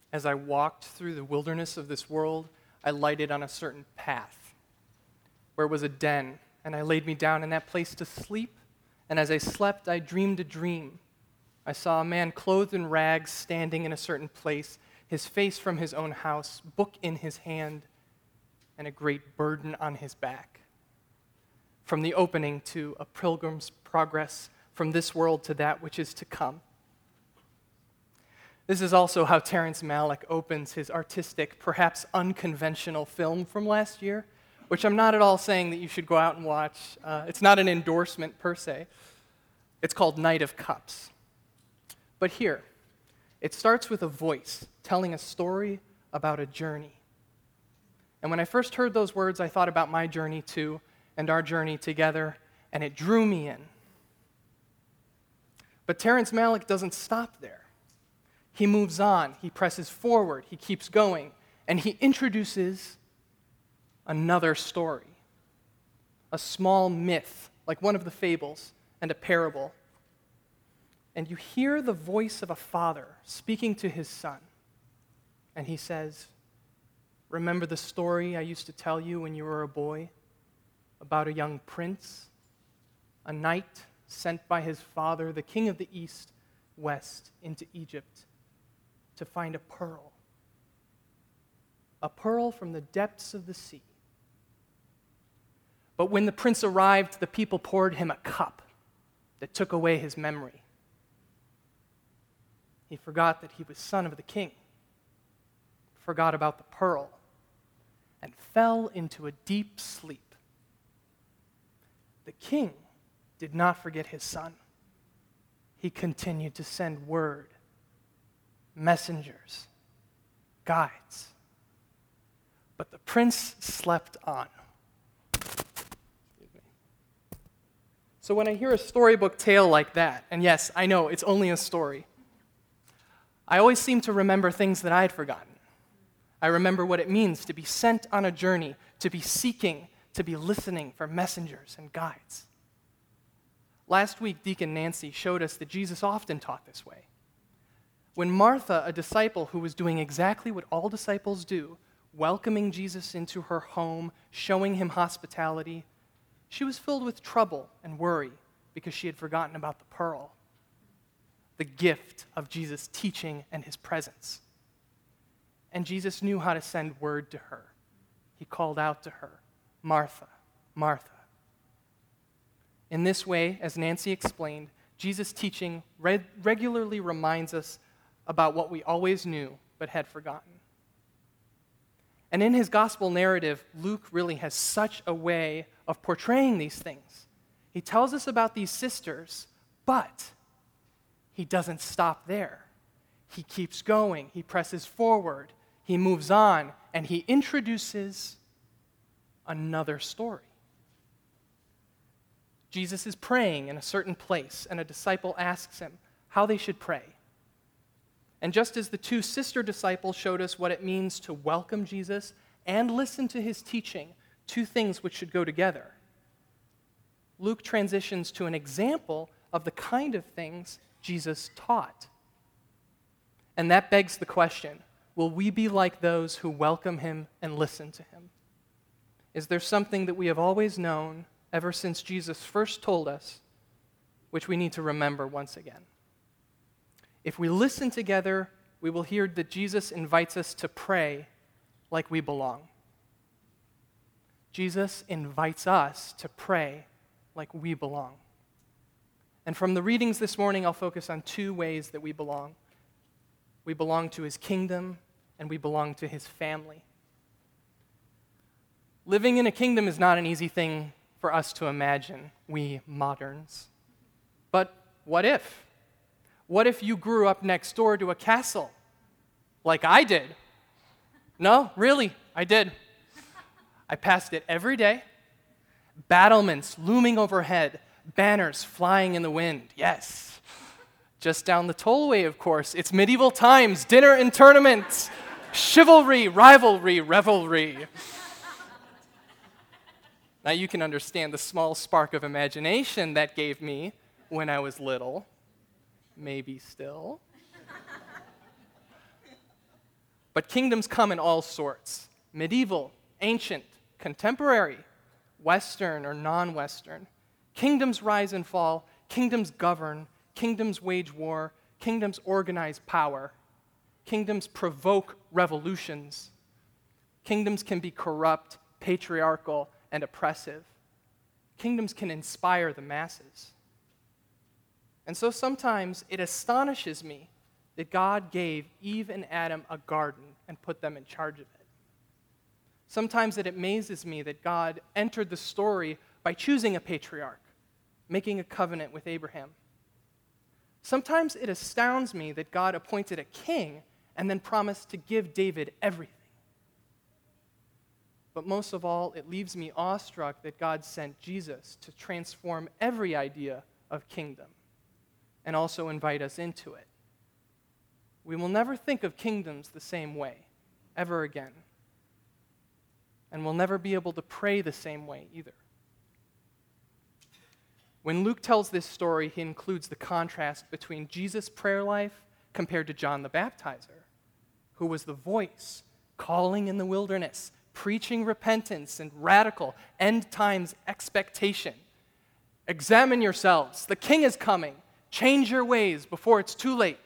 As I walked through the wilderness of this world, I lighted on a certain path where was a den, and I laid me down in that place to sleep. And as I slept, I dreamed a dream. I saw a man clothed in rags standing in a certain place, his face from his own house, book in his hand, and a great burden on his back. From the opening to a pilgrim's progress from this world to that which is to come. This is also how Terrence Malick opens his artistic, perhaps unconventional film from last year, which I'm not at all saying that you should go out and watch. It's not an endorsement per se. It's called Knight of Cups. But here, it starts with a voice telling a story about a journey. And when I first heard those words, I thought about my journey too, and our journey together, and it drew me in. But Terrence Malick doesn't stop there. He moves on, he presses forward, he keeps going, and he introduces another story. A small myth, like one of the fables, and a parable. And you hear the voice of a father speaking to his son. And he says, "Remember the story I used to tell you when you were a boy about a young prince, a knight sent by his father, the king of the east, west, into Egypt, to find a pearl from the depths of the sea. But when the prince arrived, the people poured him a cup that took away his memory. He forgot that he was son of the king, forgot about the pearl, and fell into a deep sleep. The king did not forget his son. He continued to send word, messengers, guides. But the prince slept on." So when I hear a storybook tale like that, and yes, I know it's only a story, I always seem to remember things that I had forgotten. I remember what it means to be sent on a journey, to be seeking, to be listening for messengers and guides. Last week, Deacon Nancy showed us that Jesus often taught this way. When Martha, a disciple who was doing exactly what all disciples do, welcoming Jesus into her home, showing him hospitality, she was filled with trouble and worry because she had forgotten about the pearl, the gift of Jesus' teaching and his presence. And Jesus knew how to send word to her. He called out to her, "Martha, Martha." In this way, as Nancy explained, Jesus' teaching regularly reminds us about what we always knew but had forgotten. And in his gospel narrative, Luke really has such a way of portraying these things. He tells us about these sisters, but he doesn't stop there. He keeps going, he presses forward, he moves on, and he introduces another story. Jesus is praying in a certain place, and a disciple asks him how they should pray. And just as the two sister disciples showed us what it means to welcome Jesus and listen to his teaching, two things which should go together, Luke transitions to an example of the kind of things Jesus taught. And that begs the question, will we be like those who welcome him and listen to him? Is there something that we have always known ever since Jesus first told us, which we need to remember once again? If we listen together, we will hear that Jesus invites us to pray like we belong. Jesus invites us to pray like we belong. And from the readings this morning, I'll focus on two ways that we belong. We belong to his kingdom, and we belong to his family. Living in a kingdom is not an easy thing for us to imagine, we moderns. But what if? What if you grew up next door to a castle, like I did? No, really, I did. I passed it every day. Battlements looming overhead, banners flying in the wind, yes. Just down the tollway, of course, it's medieval times, dinner and tournaments, chivalry, rivalry, revelry. Now you can understand the small spark of imagination that gave me when I was little. Maybe still. But kingdoms come in all sorts: medieval, ancient, contemporary, Western or non-Western. Kingdoms rise and fall, kingdoms govern, kingdoms wage war, kingdoms organize power, kingdoms provoke revolutions. Kingdoms can be corrupt, patriarchal, and oppressive. Kingdoms can inspire the masses. And so sometimes it astonishes me that God gave Eve and Adam a garden and put them in charge of it. Sometimes it amazes me that God entered the story by choosing a patriarch, making a covenant with Abraham. Sometimes it astounds me that God appointed a king and then promised to give David everything. But most of all, it leaves me awestruck that God sent Jesus to transform every idea of kingdom and also invite us into it. We will never think of kingdoms the same way, ever again. And we'll never be able to pray the same way either. When Luke tells this story, he includes the contrast between Jesus' prayer life compared to John the Baptizer, who was the voice calling in the wilderness, preaching repentance and radical end times expectation. Examine yourselves. The king is coming. Change your ways before it's too late.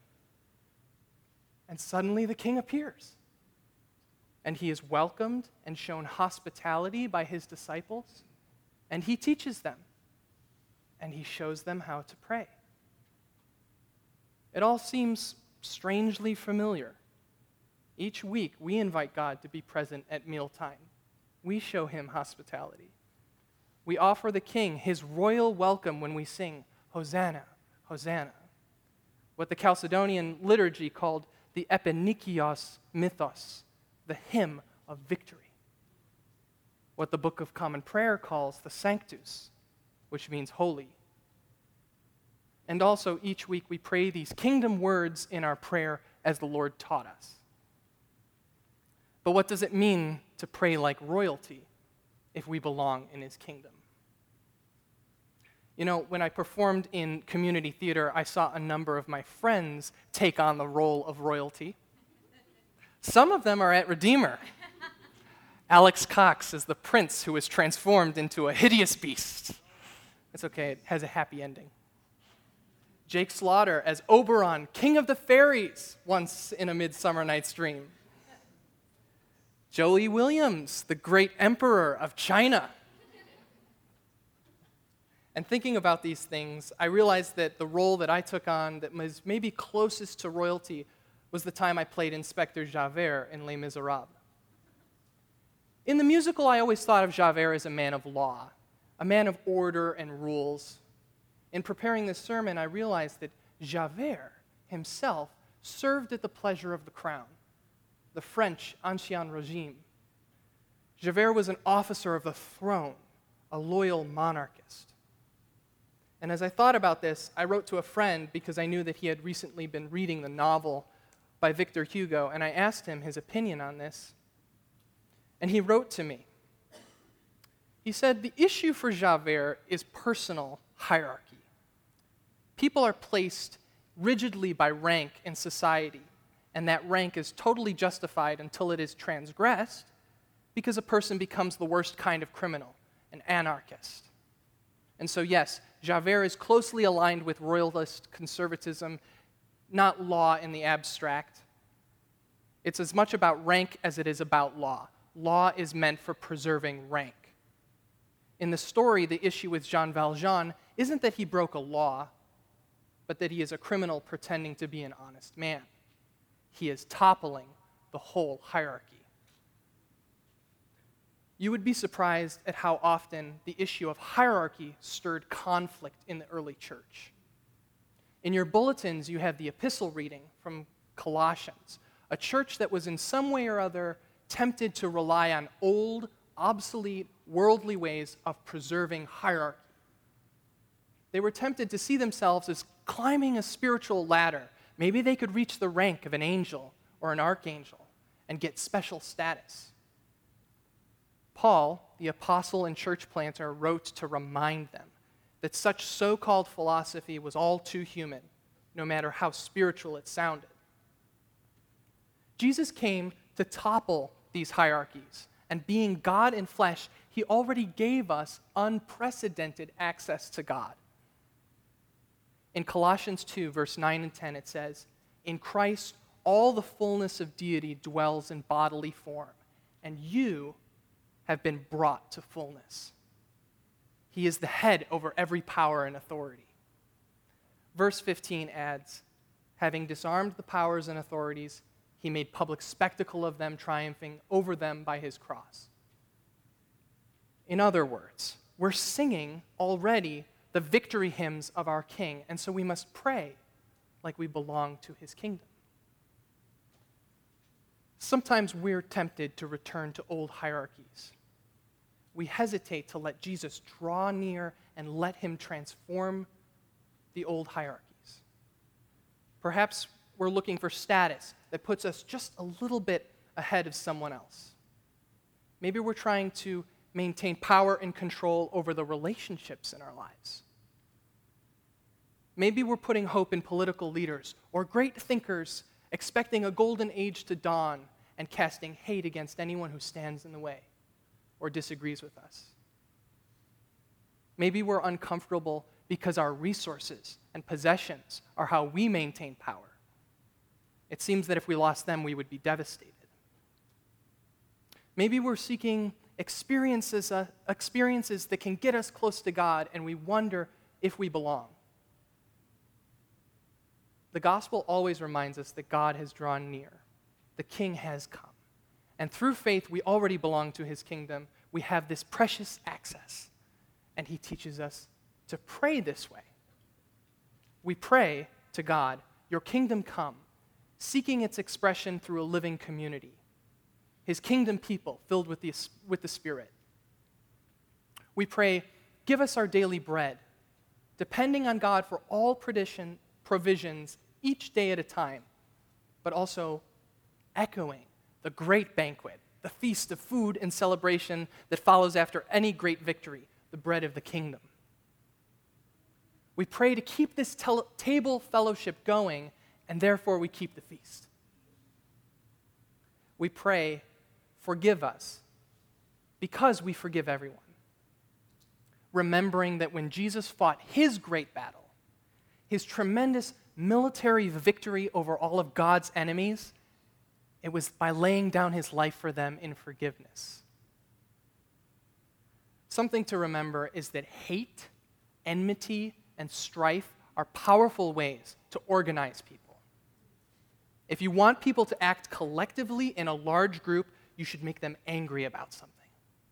And suddenly the king appears. And he is welcomed and shown hospitality by his disciples. And he teaches them. And he shows them how to pray. It all seems strangely familiar. Each week, we invite God to be present at mealtime. We show him hospitality. We offer the king his royal welcome when we sing, Hosanna, Hosanna, what the Chalcedonian liturgy called the epinikios mythos, the hymn of victory. What the Book of Common Prayer calls the Sanctus, which means holy. And also, each week we pray these kingdom words in our prayer as the Lord taught us. But what does it mean to pray like royalty if we belong in his kingdom? You know, when I performed in community theater, I saw a number of my friends take on the role of royalty. Some of them are at Redeemer. Alex Cox is the prince who was transformed into a hideous beast. It's okay, it has a happy ending. Jake Slaughter as Oberon, king of the fairies, once in A Midsummer Night's Dream. Joey Williams, the great emperor of China. And thinking about these things, I realized that the role that I took on that was maybe closest to royalty was the time I played Inspector Javert in Les Miserables. In the musical, I always thought of Javert as a man of law, a man of order and rules. In preparing this sermon, I realized that Javert himself served at the pleasure of the crown, the French Ancien Regime. Javert was an officer of the throne, a loyal monarchist. And as I thought about this, I wrote to a friend because I knew that he had recently been reading the novel by Victor Hugo, and I asked him his opinion on this. And he wrote to me. He said, the issue for Javert is personal hierarchy. People are placed rigidly by rank in society, and that rank is totally justified until it is transgressed, because a person becomes the worst kind of criminal, an anarchist. And so yes, Javert is closely aligned with royalist conservatism, not law in the abstract. It's as much about rank as it is about law. Law is meant for preserving rank. In the story, the issue with Jean Valjean isn't that he broke a law, but that he is a criminal pretending to be an honest man. He is toppling the whole hierarchy. You would be surprised at how often the issue of hierarchy stirred conflict in the early church. In your bulletins, you have the epistle reading from Colossians, a church that was in some way or other tempted to rely on old, obsolete, worldly ways of preserving hierarchy. They were tempted to see themselves as climbing a spiritual ladder. Maybe they could reach the rank of an angel or an archangel and get special status. Paul, the apostle and church planter, wrote to remind them that such so-called philosophy was all too human, no matter how spiritual it sounded. Jesus came to topple these hierarchies. And being God in flesh, he already gave us unprecedented access to God. In Colossians 2, verse 9 and 10, it says, "In Christ, all the fullness of deity dwells in bodily form, and you have been brought to fullness." He is the head over every power and authority. Verse 15 adds, "Having disarmed the powers and authorities, he made public spectacle of them, triumphing over them by his cross." In other words, we're singing already the victory hymns of our King, and so we must pray like we belong to his kingdom. Sometimes we're tempted to return to old hierarchies. We hesitate to let Jesus draw near and let him transform the old hierarchies. Perhaps we're looking for status that puts us just a little bit ahead of someone else. Maybe we're trying to maintain power and control over the relationships in our lives. Maybe we're putting hope in political leaders or great thinkers, expecting a golden age to dawn and casting hate against anyone who stands in the way or disagrees with us. Maybe we're uncomfortable because our resources and possessions are how we maintain power. It seems that if we lost them, we would be devastated. Maybe we're seeking experiences that can get us close to God, and we wonder if we belong. The gospel always reminds us that God has drawn near. The King has come. And through faith, we already belong to his kingdom. We have this precious access. And he teaches us to pray this way. We pray to God, "Your kingdom come," seeking its expression through a living community. His kingdom people filled with the Spirit. We pray, "Give us our daily bread," depending on God for all provisions each day at a time, but also echoing the great banquet, the feast of food and celebration that follows after any great victory, the bread of the kingdom. We pray to keep this table fellowship going, and therefore we keep the feast. We pray, "Forgive us," because we forgive everyone. Remembering that when Jesus fought his great battle, his tremendous military victory over all of God's enemies, it was by laying down his life for them in forgiveness. Something to remember is that hate, enmity, and strife are powerful ways to organize people. If you want people to act collectively in a large group, you should make them angry about something.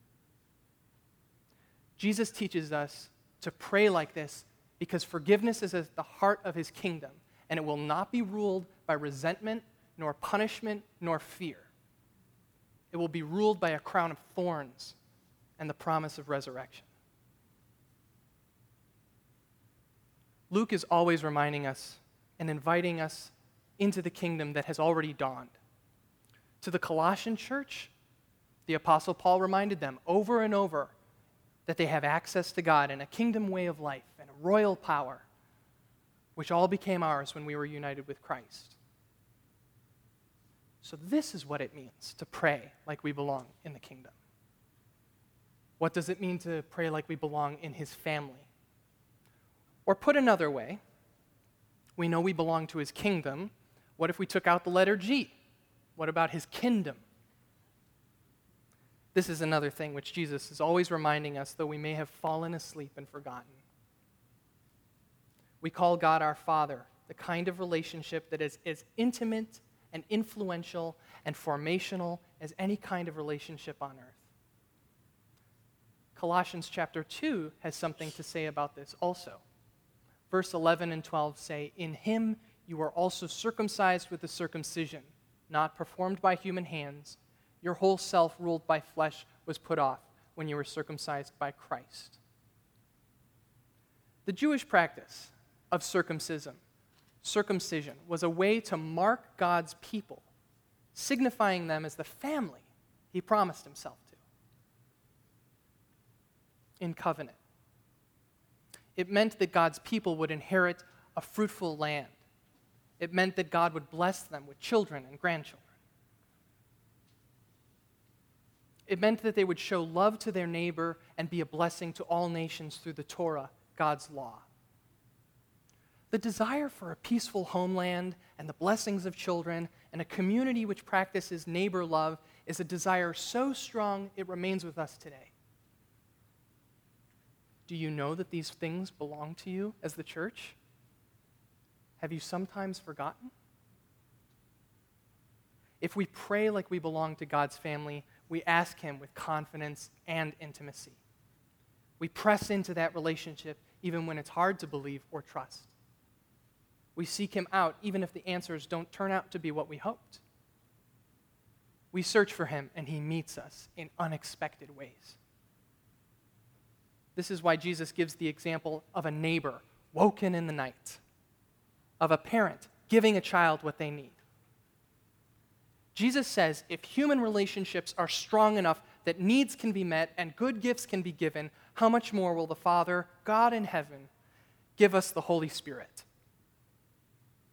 Jesus teaches us to pray like this because forgiveness is at the heart of his kingdom, and it will not be ruled by resentment, nor punishment, nor fear. It will be ruled by a crown of thorns and the promise of resurrection. Luke is always reminding us and inviting us into the kingdom that has already dawned. To the Colossian church, the Apostle Paul reminded them over and over that they have access to God and a kingdom way of life and a royal power, which all became ours when we were united with Christ. So this is what it means to pray like we belong in the kingdom. What does it mean to pray like we belong in his family? Or put another way, we know we belong to his kingdom. What if we took out the letter G? What about his kingdom? This is another thing which Jesus is always reminding us, though we may have fallen asleep and forgotten. We call God our Father, the kind of relationship that is as intimate and influential and formational as any kind of relationship on earth. Colossians chapter 2 has something to say about this also. Verse 11 and 12 say, "In him you are also circumcised with a circumcision, not performed by human hands. Your whole self, ruled by flesh, was put off when you were circumcised by Christ." The Jewish practice of circumcision was a way to mark God's people, signifying them as the family he promised himself to in covenant. It meant that God's people would inherit a fruitful land. It meant that God would bless them with children and grandchildren. It meant that they would show love to their neighbor and be a blessing to all nations through the Torah, God's law. The desire for a peaceful homeland and the blessings of children and a community which practices neighbor love is a desire so strong it remains with us today. Do you know that these things belong to you as the church? Have you sometimes forgotten? If we pray like we belong to God's family, we ask Him with confidence and intimacy. We press into that relationship even when it's hard to believe or trust. We seek Him out even if the answers don't turn out to be what we hoped. We search for Him and He meets us in unexpected ways. This is why Jesus gives the example of a neighbor woken in the night, of a parent giving a child what they need. Jesus says if human relationships are strong enough that needs can be met and good gifts can be given, how much more will the Father, God in heaven, give us the Holy Spirit?